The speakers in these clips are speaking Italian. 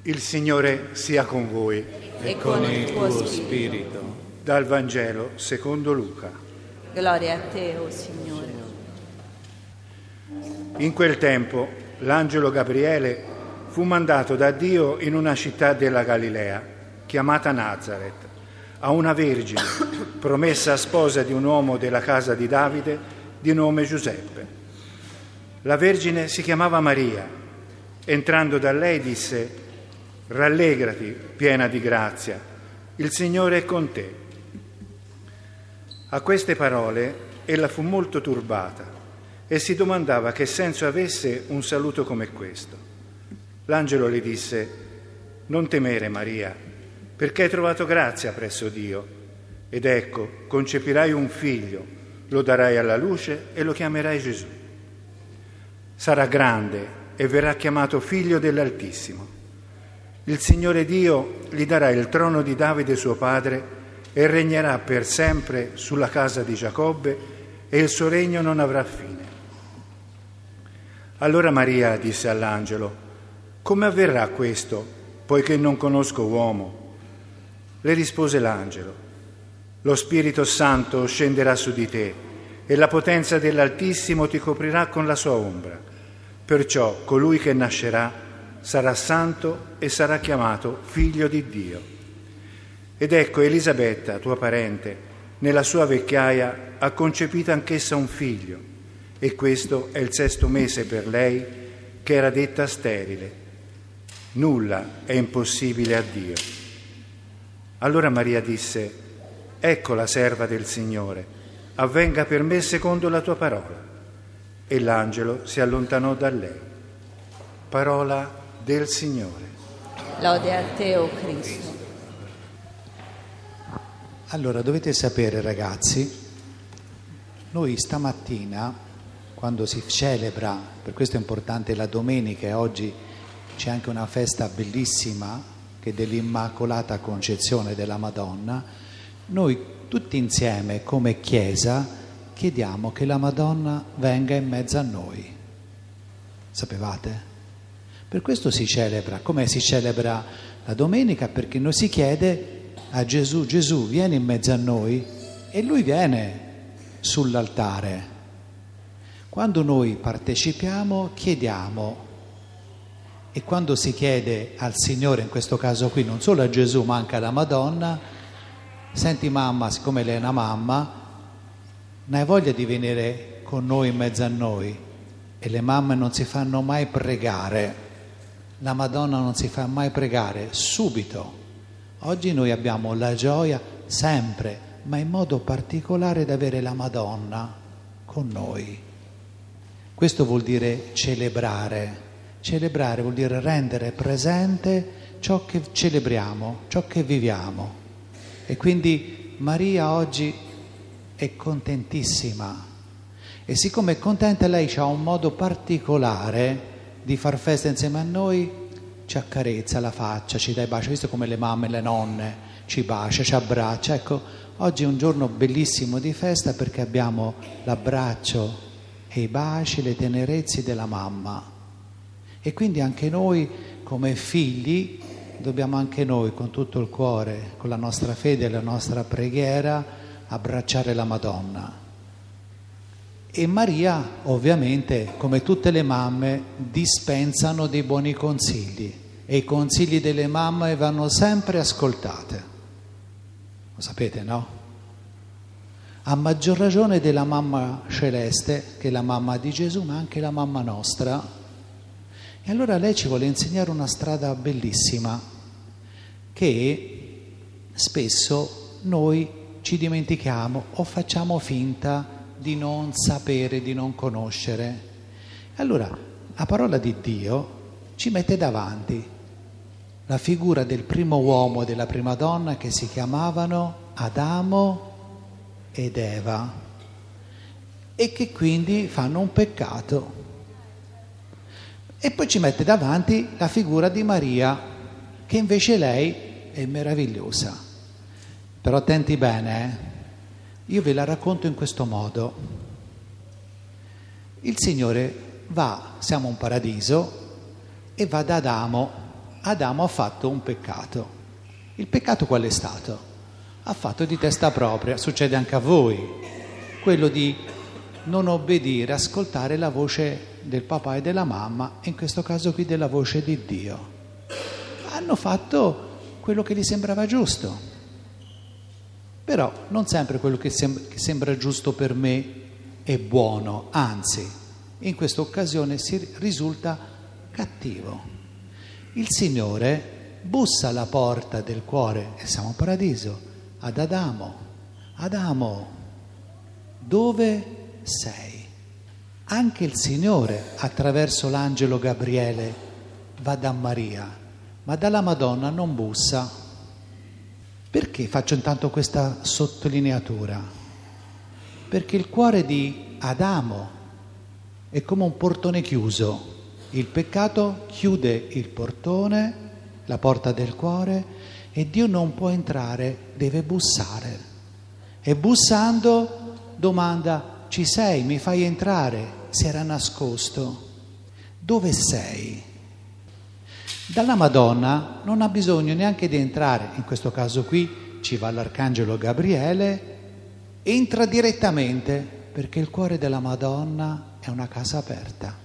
Il Signore sia con voi. E con il tuo spirito. Dal Vangelo secondo Luca. Gloria a te, o Signore. In quel tempo l'angelo Gabriele fu mandato da Dio in una città della Galilea, chiamata Nazaret, a una vergine, promessa sposa di un uomo della casa di Davide, di nome Giuseppe. La vergine si chiamava Maria. Entrando da lei disse: «Rallegrati, piena di grazia, il Signore è con te». A queste parole ella fu molto turbata e si domandava che senso avesse un saluto come questo. L'angelo le disse: «Non temere, Maria, perché hai trovato grazia presso Dio. Ed ecco, concepirai un figlio, lo darai alla luce e lo chiamerai Gesù. Sarà grande e verrà chiamato Figlio dell'Altissimo. Il Signore Dio gli darà il trono di Davide suo padre e regnerà per sempre sulla casa di Giacobbe e il suo regno non avrà fine». Allora Maria disse all'angelo: «Come avverrà questo, poiché non conosco uomo?» Le rispose l'angelo: «Lo Spirito Santo scenderà su di te e la potenza dell'Altissimo ti coprirà con la sua ombra. Perciò colui che nascerà sarà santo e sarà chiamato Figlio di Dio. Ed ecco, Elisabetta, tua parente, nella sua vecchiaia ha concepito anch'essa un figlio, e questo è il 6° mese per lei, che era detta sterile. Nulla è impossibile a Dio». Allora Maria disse: «Ecco la serva del Signore, avvenga per me secondo la tua parola». E l'angelo si allontanò da lei. Parola del Signore. Lode a te, o Cristo. Allora, dovete sapere, ragazzi, noi stamattina, quando si celebra, per questo è importante la domenica, e oggi c'è anche una festa bellissima che è dell'Immacolata Concezione della Madonna, noi tutti insieme come Chiesa chiediamo che la Madonna venga in mezzo a noi. Sapevate? Per questo si celebra. Come si celebra la domenica? Perché noi si chiede a Gesù: Gesù, vieni in mezzo a noi, e Lui viene sull'altare. Quando noi partecipiamo, chiediamo. E quando si chiede al Signore, in questo caso qui, non solo a Gesù ma anche alla Madonna: senti mamma, siccome lei è una mamma, ne hai voglia di venire con noi in mezzo a noi? E le mamme non si fanno mai pregare, la Madonna non si fa mai pregare, subito. Oggi noi abbiamo la gioia sempre, ma in modo particolare, di avere la Madonna con noi. Questo vuol dire celebrare. Celebrare vuol dire rendere presente ciò che celebriamo, ciò che viviamo. E quindi Maria oggi è contentissima. E siccome è contenta, lei ha un modo particolare di far festa insieme a noi, ci accarezza la faccia, ci dà i baci, visto come le mamme e le nonne ci bacia, ci abbraccia. Ecco, oggi è un giorno bellissimo di festa perché abbiamo l'abbraccio e i baci, le tenerezze della mamma. E quindi anche noi come figli dobbiamo anche noi con tutto il cuore, con la nostra fede e la nostra preghiera, abbracciare la Madonna. E Maria, ovviamente, come tutte le mamme, dispensano dei buoni consigli, e i consigli delle mamme vanno sempre ascoltate. Lo sapete, no? A maggior ragione della mamma celeste, che è la mamma di Gesù, ma anche la mamma nostra. E allora lei ci vuole insegnare una strada bellissima, che spesso noi ci dimentichiamo o facciamo finta di non sapere, di non conoscere. Allora la parola di Dio ci mette davanti la figura del primo uomo e della prima donna, che si chiamavano Adamo ed Eva, e che quindi fanno un peccato. E poi ci mette davanti la figura di Maria, che invece lei è meravigliosa. Però attenti bene, io ve la racconto in questo modo. Il Signore va, siamo in paradiso, e va da Adamo Adamo ha fatto un peccato. Il peccato qual è stato? Ha fatto di testa propria, succede anche a voi, quello di non obbedire, ascoltare la voce del papà e della mamma, in questo caso qui della voce di Dio. Hanno fatto quello che gli sembrava giusto, però non sempre quello che sembra giusto per me è buono, anzi, in questa occasione si risulta cattivo. Il Signore bussa alla porta del cuore, e siamo in paradiso, ad Adamo. Adamo, dove sei? Anche il Signore, attraverso l'angelo Gabriele, va da Maria, ma dalla Madonna non bussa. Perché faccio intanto questa sottolineatura? Perché il cuore di Adamo è come un portone chiuso. Il peccato chiude il portone, la porta del cuore, e Dio non può entrare, deve bussare. E bussando domanda: ci sei? Mi fai entrare? Si era nascosto. Dove sei? Dalla Madonna non ha bisogno neanche di entrare, in questo caso qui ci va l'arcangelo Gabriele, entra direttamente, perché il cuore della Madonna è una casa aperta.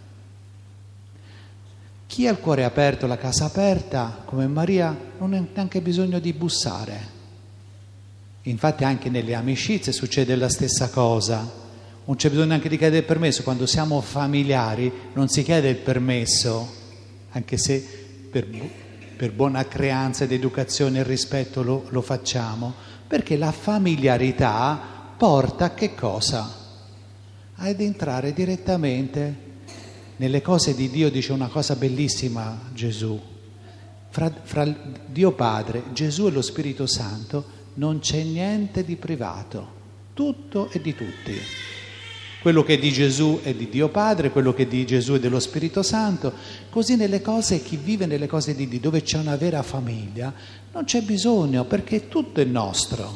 Chi ha il cuore aperto, la casa aperta, come Maria, non ha neanche bisogno di bussare. Infatti anche nelle amicizie succede la stessa cosa. Non c'è bisogno neanche di chiedere il permesso. Quando siamo familiari non si chiede il permesso, anche se per buona creanza ed educazione e rispetto lo facciamo, perché la familiarità porta a che cosa? Ad entrare direttamente nelle cose di Dio. Dice una cosa bellissima Gesù: fra Dio Padre, Gesù e lo Spirito Santo non c'è niente di privato, tutto è di tutti. Quello che è di Gesù è di Dio Padre, quello che è di Gesù è dello Spirito Santo. Così nelle cose, chi vive nelle cose di Dio, dove c'è una vera famiglia, non c'è bisogno, perché tutto è nostro.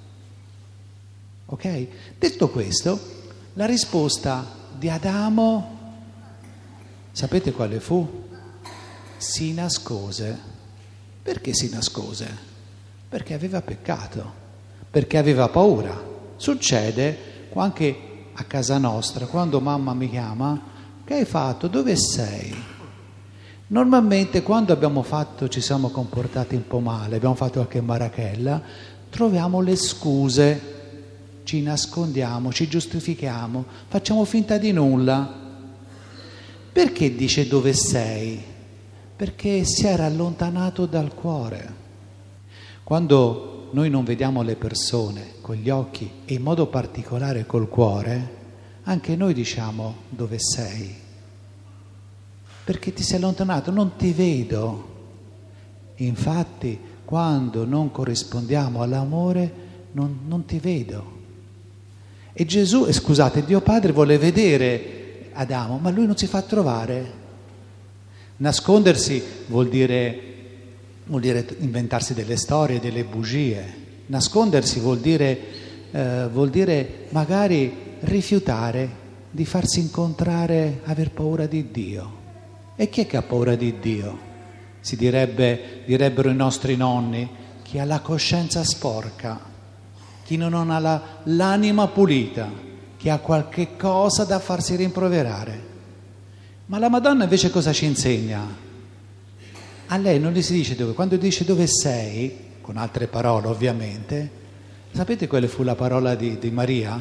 Ok? Detto questo, la risposta di Adamo, sapete quale fu? Si nascose. Perché si nascose? Perché aveva peccato, perché aveva paura. Succede anche a casa nostra, quando mamma mi chiama: che hai fatto? Dove sei? Normalmente quando ci siamo comportati un po' male, abbiamo fatto qualche marachella, troviamo le scuse, ci nascondiamo, ci giustifichiamo, facciamo finta di nulla. Perché dice dove sei? Perché si era allontanato dal cuore. Quando noi non vediamo le persone con gli occhi e in modo particolare col cuore, anche noi diciamo dove sei? Perché ti sei allontanato, non ti vedo. Infatti quando non corrispondiamo all'amore non ti vedo. E Dio Padre vuole vedere Adamo, ma lui non si fa trovare. Nascondersi vuol dire inventarsi delle storie, delle bugie. Nascondersi vuol dire magari rifiutare di farsi incontrare, aver paura di Dio. E chi è che ha paura di Dio? Direbbero i nostri nonni, chi ha la coscienza sporca, chi non ha l'anima pulita, chi ha qualche cosa da farsi rimproverare. Ma la Madonna invece cosa ci insegna? A lei non gli si dice dove. Quando dice dove sei, con altre parole ovviamente, sapete quale fu la parola di Maria?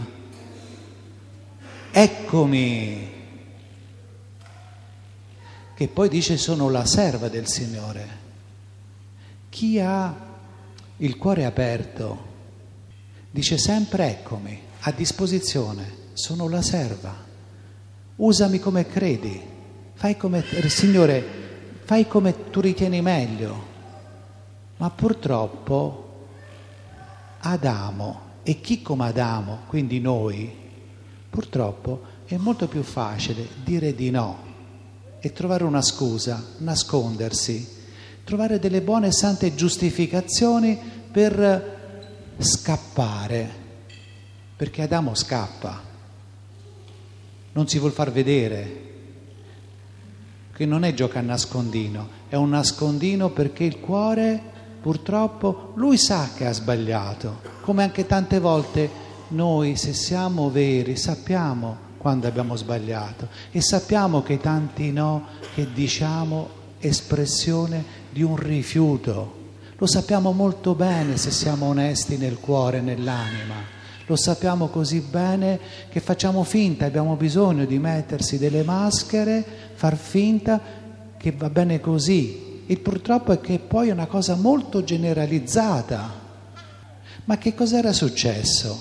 Eccomi, che poi dice sono la serva del Signore. Chi ha il cuore aperto dice sempre eccomi, a disposizione, sono la serva, usami come credi, Signore, fai come tu ritieni meglio. Ma purtroppo Adamo e chi come Adamo, quindi noi, purtroppo è molto più facile dire di no e trovare una scusa, nascondersi, trovare delle buone e sante giustificazioni per scappare, perché Adamo scappa, non si vuol far vedere. che non è gioca a nascondino, è un nascondino perché il cuore, purtroppo, lui sa che ha sbagliato, come anche tante volte noi, se siamo veri, sappiamo quando abbiamo sbagliato e sappiamo che tanti no che diciamo espressione di un rifiuto, lo sappiamo molto bene se siamo onesti nel cuore, nell'anima. Lo sappiamo così bene che facciamo finta, abbiamo bisogno di mettersi delle maschere, far finta che va bene così. Il purtroppo è che poi è una cosa molto generalizzata. Ma che cos'era successo?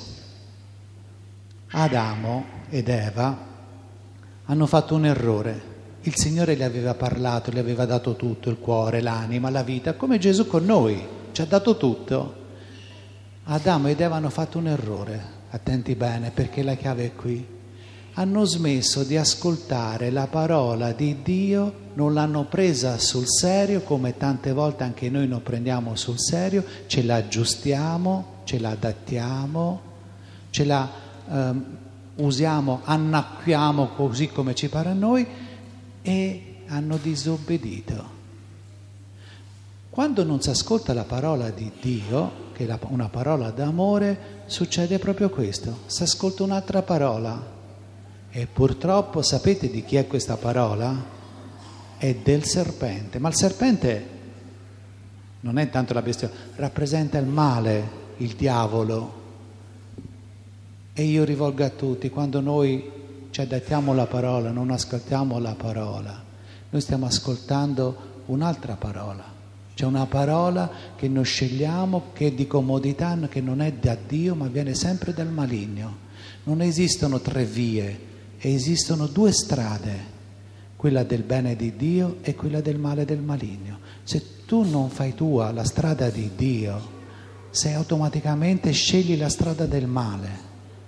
Adamo ed Eva hanno fatto un errore. Il Signore gli aveva parlato, gli aveva dato tutto, il cuore, l'anima, la vita, come Gesù con noi, ci ha dato tutto. Adamo ed Eva hanno fatto un errore, attenti bene perché la chiave è qui. Hanno smesso di ascoltare la parola di Dio, non l'hanno presa sul serio come tante volte anche noi non prendiamo sul serio, ce la aggiustiamo, ce la adattiamo, ce la usiamo, annacquiamo così come ci pare a noi e hanno disobbedito. Quando non si ascolta la parola di Dio, che è una parola d'amore, succede proprio questo, si ascolta un'altra parola e purtroppo sapete di chi è questa parola? È del serpente, ma il serpente non è tanto la bestia, rappresenta il male, il diavolo. E io rivolgo a tutti, quando noi ci adattiamo alla parola, non ascoltiamo la parola, noi stiamo ascoltando un'altra parola. C'è una parola che noi scegliamo, che è di comodità, che non è da Dio, ma viene sempre dal maligno. Non esistono 3 vie, esistono 2 strade, quella del bene di Dio e quella del male del maligno. Se tu non fai tua la strada di Dio, sei automaticamente scegli la strada del male.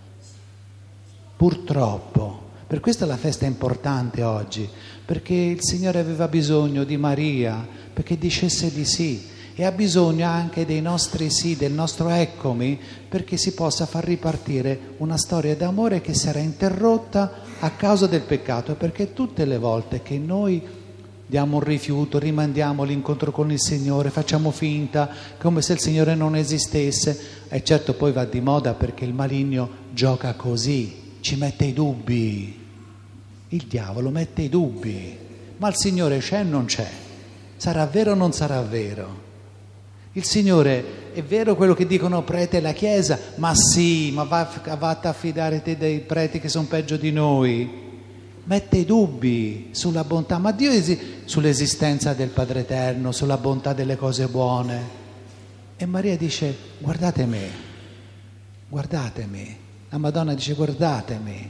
Purtroppo. Per questo la festa è importante oggi, perché il Signore aveva bisogno di Maria, perché dicesse di sì, e ha bisogno anche dei nostri sì, del nostro eccomi, perché si possa far ripartire una storia d'amore che si era interrotta a causa del peccato, perché tutte le volte che noi diamo un rifiuto, rimandiamo l'incontro con il Signore, facciamo finta come se il Signore non esistesse, e certo poi va di moda perché il maligno gioca così, ci mette i dubbi, il diavolo mette i dubbi, ma il Signore c'è o non c'è? Sarà vero o non sarà vero? Il Signore è vero quello che dicono prete e la Chiesa? Ma sì, ma vatti a fidare te dei preti che sono peggio di noi. Mette i dubbi sulla bontà, ma Dio sull'esistenza del Padre Eterno, sulla bontà delle cose buone. E Maria dice: guardatemi, guardatemi. La Madonna dice: guardatemi.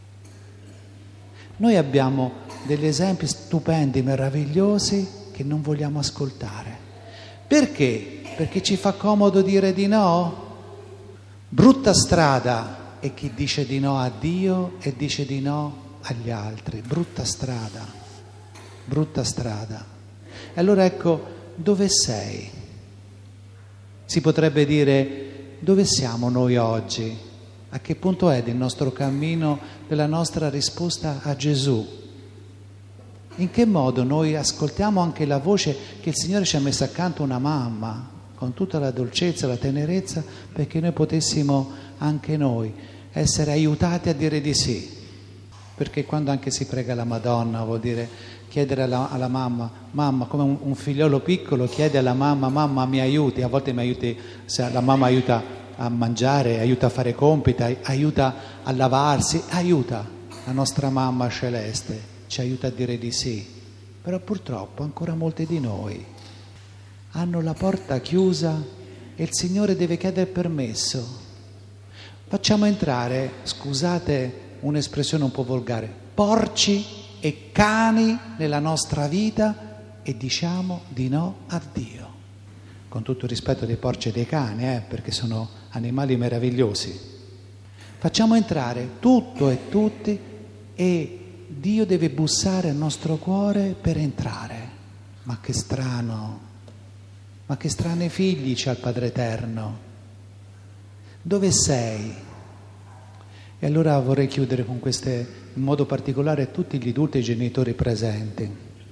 Noi abbiamo degli esempi stupendi, meravigliosi che non vogliamo ascoltare. Perché? Perché ci fa comodo dire di no? Brutta strada è chi dice di no a Dio e dice di no agli altri. Brutta strada, brutta strada. E allora ecco, dove sei? Si potrebbe dire: dove siamo noi oggi? A che punto è del nostro cammino, della nostra risposta a Gesù? In che modo noi ascoltiamo anche la voce che il Signore ci ha messo accanto, una mamma, con tutta la dolcezza, la tenerezza, perché noi potessimo anche noi essere aiutati a dire di sì. Perché quando anche si prega la Madonna vuol dire chiedere alla mamma, come un figliolo piccolo chiede alla mamma mi aiuti, a volte mi aiuti, se la mamma aiuta a mangiare, aiuta a fare compiti, aiuta a lavarsi, aiuta la nostra mamma celeste, ci aiuta a dire di sì. Però purtroppo ancora molti di noi hanno la porta chiusa e il Signore deve chiedere permesso. Facciamo entrare, scusate un'espressione un po' volgare, porci e cani nella nostra vita e diciamo di no a Dio. Con tutto il rispetto dei porci e dei cani, perché sono animali meravigliosi. Facciamo entrare tutto e tutti e Dio deve bussare al nostro cuore per entrare. Ma che strano, ma che strani figli c'ha il Padre Eterno. Dove sei? E allora vorrei chiudere con queste, in modo particolare, tutti gli adulti e i genitori presenti.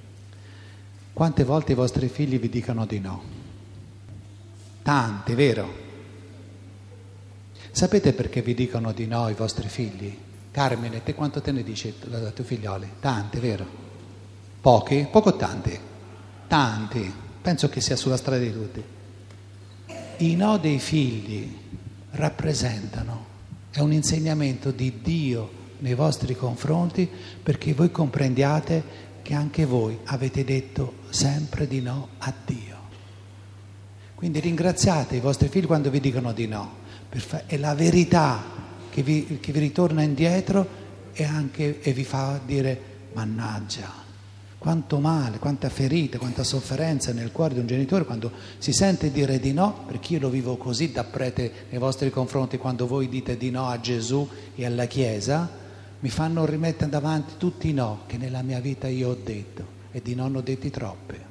Quante volte i vostri figli vi dicono di no? Tante, vero? Sapete perché vi dicono di no i vostri figli? Carmine, te quanto te ne dici ai tuoi figlioli? Tante, vero? Pochi? Poco o tanti? Tanti. Penso che sia sulla strada di tutti. I no dei figli rappresentano, è un insegnamento di Dio nei vostri confronti, perché voi comprendiate che anche voi avete detto sempre di no a Dio. Quindi ringraziate i vostri figli quando vi dicono di no, è la verità che vi ritorna indietro e vi fa dire: mannaggia, quanto male, quanta ferita, quanta sofferenza nel cuore di un genitore quando si sente dire di no, perché io lo vivo così da prete nei vostri confronti. Quando voi dite di no a Gesù e alla Chiesa, mi fanno rimettere davanti tutti i no che nella mia vita io ho detto, e di no ne ho detti troppe.